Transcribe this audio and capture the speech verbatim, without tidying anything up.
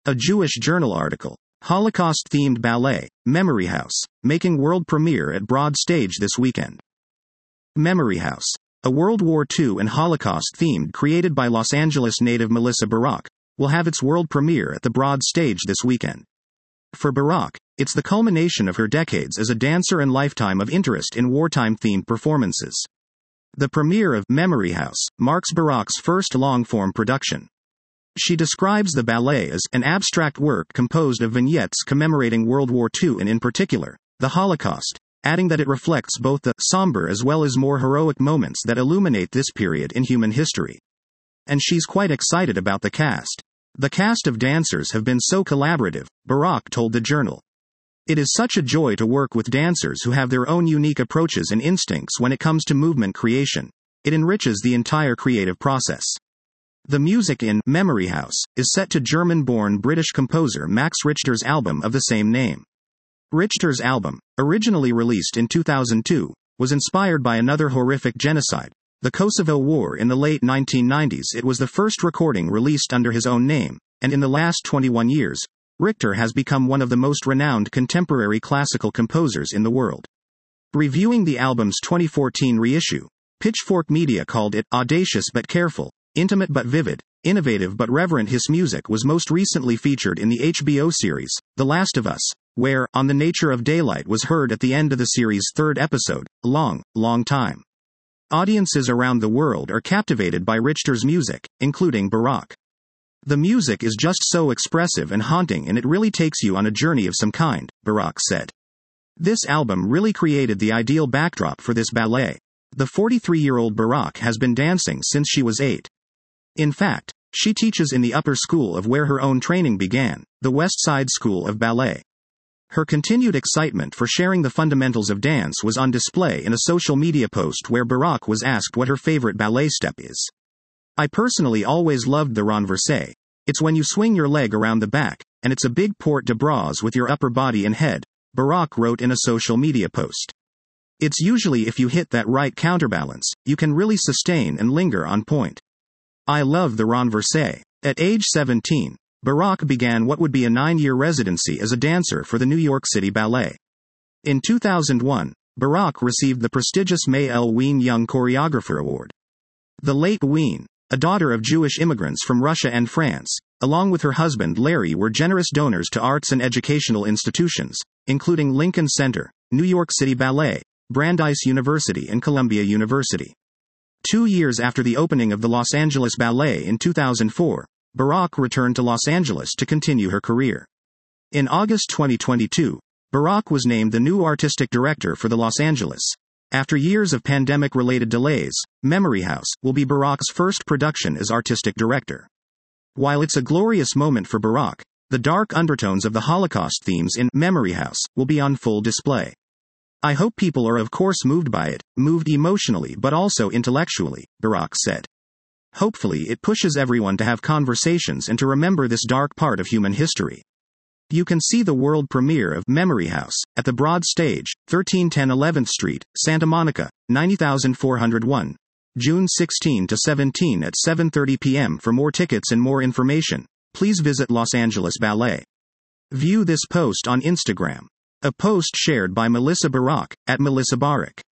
A Jewish Journal article. Holocaust-themed ballet, Memory House, making world premiere at Broad Stage this weekend. Memory House, a World War Two and Holocaust-themed created by Los Angeles native Melissa Barak, will have its world premiere at the Broad Stage this weekend. For Barak, it's the culmination of her decades as a dancer and lifetime of interest in wartime-themed performances. The premiere of Memory House marks Barak's first long-form production. She describes the ballet as an abstract work composed of vignettes commemorating World War Two and in particular, the Holocaust, adding that it reflects both the somber as well as more heroic moments that illuminate this period in human history. And she's quite excited about the cast. The cast of dancers have been so collaborative, Barak told the Journal. It is such a joy to work with dancers who have their own unique approaches and instincts when it comes to movement creation. It enriches the entire creative process. The music in Memory House is set to German-born British composer Max Richter's album of the same name. Richter's album, originally released in two thousand two, was inspired by another horrific genocide, the Kosovo War in the late nineteen nineties. It was the first recording released under his own name, and in the last twenty-one years, Richter has become one of the most renowned contemporary classical composers in the world. Reviewing the album's twenty fourteen reissue, Pitchfork Media called it audacious but careful, intimate but vivid, innovative but reverent. His music was most recently featured in the H B O series, The Last of Us, where On the Nature of Daylight was heard at the end of the series' third episode, Long, Long Time. Audiences around the world are captivated by Richter's music, including Barak. The music is just so expressive and haunting, and it really takes you on a journey of some kind, Barak said. This album really created the ideal backdrop for this ballet. The forty-three-year-old Barak has been dancing since she was eight. In fact, she teaches in the upper school of where her own training began, the West Side School of Ballet. Her continued excitement for sharing the fundamentals of dance was on display in a social media post where Barak was asked what her favorite ballet step is. I personally always loved the renversé. It's when you swing your leg around the back, and it's a big port de bras with your upper body and head, Barak wrote in a social media post. It's usually if you hit that right counterbalance, you can really sustain and linger on point. I love the renversé. At age seventeen, Barak began what would be a nine-year residency as a dancer for the New York City Ballet. In two thousand one, Barak received the prestigious May L. Wien Young Choreographer Award. The late Wien, a daughter of Jewish immigrants from Russia and France, along with her husband Larry, were generous donors to arts and educational institutions, including Lincoln Center, New York City Ballet, Brandeis University and Columbia University. Two years after the opening of the Los Angeles Ballet in two thousand four, Barak returned to Los Angeles to continue her career. In August twenty twenty-two, Barak was named the new artistic director for the Los Angeles. After years of pandemic-related delays, Memory House will be Barak's first production as artistic director. While it's a glorious moment for Barak, the dark undertones of the Holocaust themes in Memory House will be on full display. I hope people are of course moved by it, moved emotionally but also intellectually, Barak said. Hopefully it pushes everyone to have conversations and to remember this dark part of human history. You can see the world premiere of Memory House at the Broad Stage, thirteen ten eleventh Street, Santa Monica, nine oh four oh one, June sixteenth to seventeenth at seven thirty p.m. For more tickets and more information, please visit Los Angeles Ballet. View this post on Instagram. A post shared by Melissa Barak, at Melissa Barak.